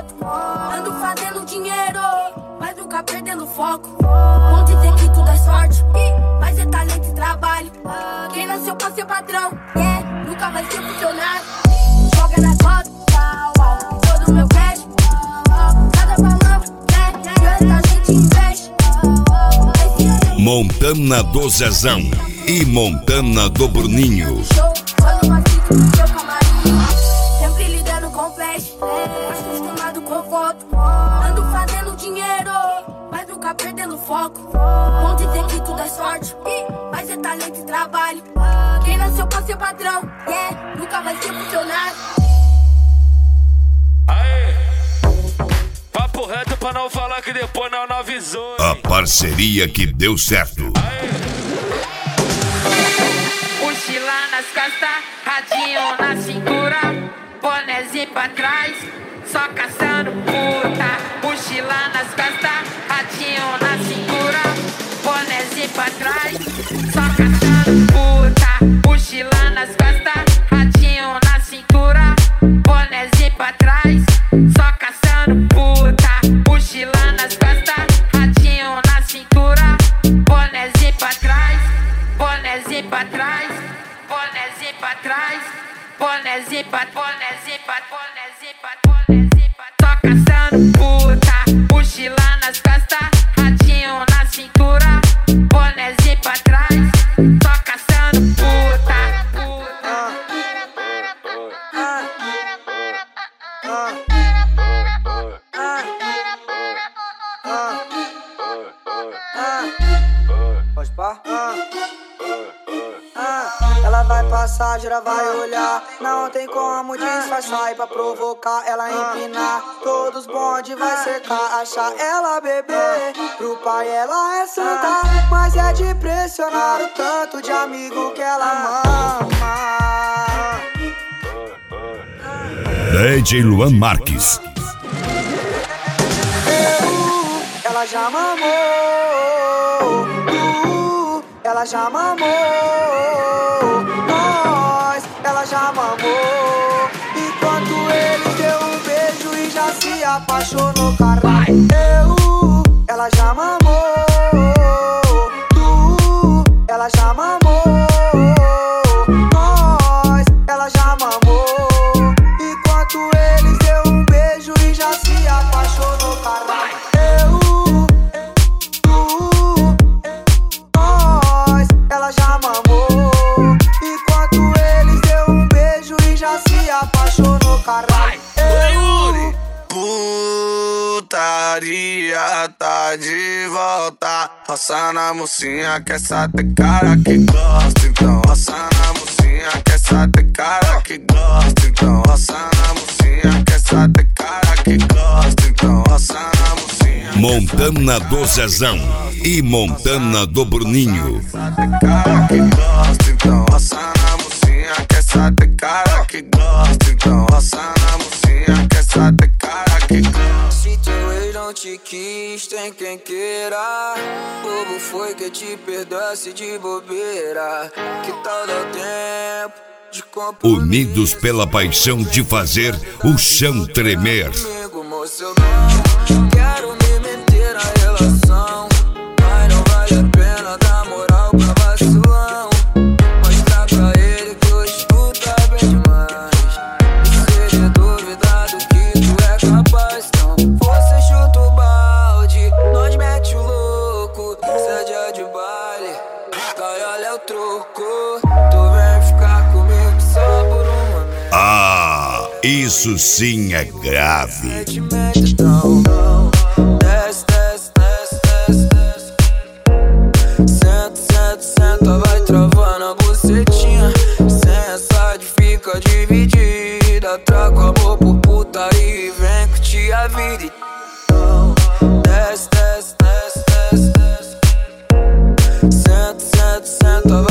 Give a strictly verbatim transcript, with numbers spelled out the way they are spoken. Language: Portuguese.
conforto. Ando fazendo dinheiro, mas nunca perdendo foco. Vão dizer que tudo é sorte, mas é talento e trabalho. Quem nasceu pra ser patrão, yeah, nunca vai ser funcionário. Joga na cota, todo meu cash. Cada palavra, né, e essa gente investe. Montana do Zezão e Montana do Bruninho. Quando eu fico no seu camarim, sempre lidando com flash, acostumado com foto. Ando fazendo dinheiro, mas nunca perdendo foco. Vão dizer que tudo é sorte, mas é talento e trabalho. Quem nasceu pra ser patrão, yeah, nunca vai ser funcionário. Aê, papo reto pra não falar que depois não avisou. A parceria que deu certo. Aê. Mochila nas costas, radinho na cintura, bonézinho pra trás, só caçando puta. Mochila nas costas, radinho na cintura, bonézinho pra trás, só caçando puta. Mochila nas costas, radinho na cintura, bonézinho pra trás, só caçando puta. Mochila nas costas, radinho na cintura, bonézinho pra trás, bonézinho pra trás, bonézinho pra trás, bonézinho pra, bonézinho pra, bonézinho pra, bonézinho pra, só caçando puta. Mochila nas costas, radinho na cintura, bonézinho pra trás, só caçando puta, puta. Pode pá? Ela vai passar, geral vai olhar. Não tem como disfarçar. E pra provocar ela empinar, todos bonde vai secar. Achar ela beber, pro pai ela é santa, mas é de pressionar o tanto de amigo que ela mama. D J Luan Marques. Eu, ela já mamou, uh, ela já mamou, nós, ela já mamou. Enquanto ele deu um beijo e já se apaixonou, caralho. Eu, ela já mamou, tu, ela já mamou, nós, ela já mamou. Enquanto eles deu um beijo e já se apaixonou, caralho. Eu, tu, nós, ela já mamou. Enquanto eles deu um beijo e já se apaixonou, caralho. Eu, putaria tá de volta. Roça na mocinha que essa tem cara que gosta. Então roça na mocinha que essa tem cara que gosta. Então roça na mocinha que essa tem cara que gosta. Então roça na mocinha. Montana do Zezão e Montana do Bruninho. Essa tem cara que gosta. Então roça na mocinha que essa tem cara que gosta. Então roça na mocinha que essa tem cara que gosta. se teu ex não te quis, tem quem queira. Bobo foi que te perdoasse de bobeira. Que tal dar tempo de compromisso? Unidos pela paixão de fazer o chão tremer. Comigo, moço, eu não quero me meter na relação, mas não vale a pena dar moral pra vacilão. Mostrar pra ele que hoje tu tá bem demais. E se ele duvidar do que tu é capaz, então você chuta o balde, nós mete o louco. Se é dia de baile, cai, olha o troco. Tu vem ficar comigo só por um momento. Ah, isso sim é grave. Mete, mete, então, desce, desce, desce, desce, desce. Senta, senta, senta, vai travando a bucetinha. Sem essa de fica dividida. Trago amor por putaria e vem curtir a vida. Então, desce, desce, desce, desce, desce. Senta, senta, senta,